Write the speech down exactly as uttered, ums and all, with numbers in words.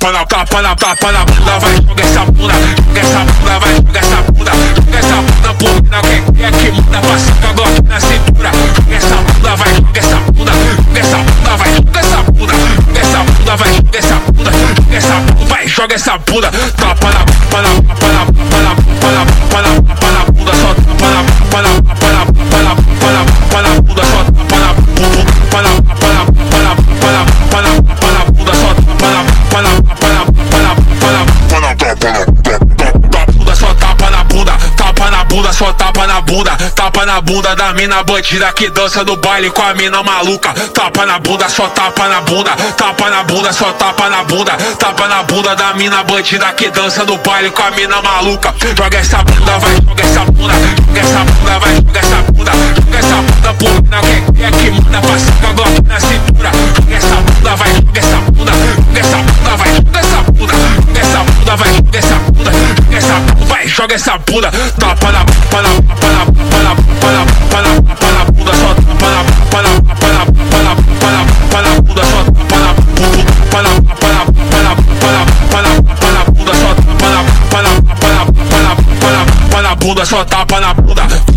tapa na tapa na tapa na bunda, vai joga essa bunda, joga essa bunda, vai joga essa bunda, joga essa bunda por mina, quem é que manda pra cima, Glock na cintura, joga essa bunda, vai joga essa bunda, joga essa bunda, vai joga essa bunda, joga essa bunda, vai joga essa bunda, joga essa bunda, vai joga essa bunda, tapa na tapa na tapa na tapa na tapa na tapa na tapa na bunda, só tapa na tapa na tapa na tapa na tapa na tapa na bunda, só tapa na bunda, tapa na tapa na tapa na tapa na tapa na tapa na bunda, só tapa na tapa na tapa na tapa na tapa na tapa na tapa na bunda, só tapa na bunda, tapa na bunda, só tapa na bunda, tapa na bunda da mina bandida que dança no baile com a mina maluca, tapa na bunda, só tapa na bunda, tapa na bunda, só tapa na bunda, tapa na bunda da mina bandida que dança no baile com a mina maluca, joga essa bunda, vai joga essa bunda, joga essa bunda, vai joga essa bunda, joga essa bunda por mina, quem é que manda pra cima, Glock na cintura, joga essa bunda, vai joga essa bunda, joga essa bunda, vai joga essa bunda, joga essa bunda, vai joga essa bunda, joga essa bunda, vai joga essa bunda, tapa na tapa na tapa na tapa na tapa na tapa na tapa na bunda, só tapa na tapa na tapa na tapa na tapa na tapa na bunda, só tapa na bunda, tapa na tapa na tapa na tapa na tapa na tapa na bunda, só tapa na tapa na tapa na tapa na tapa na tapa na bunda, só tapa na bunda.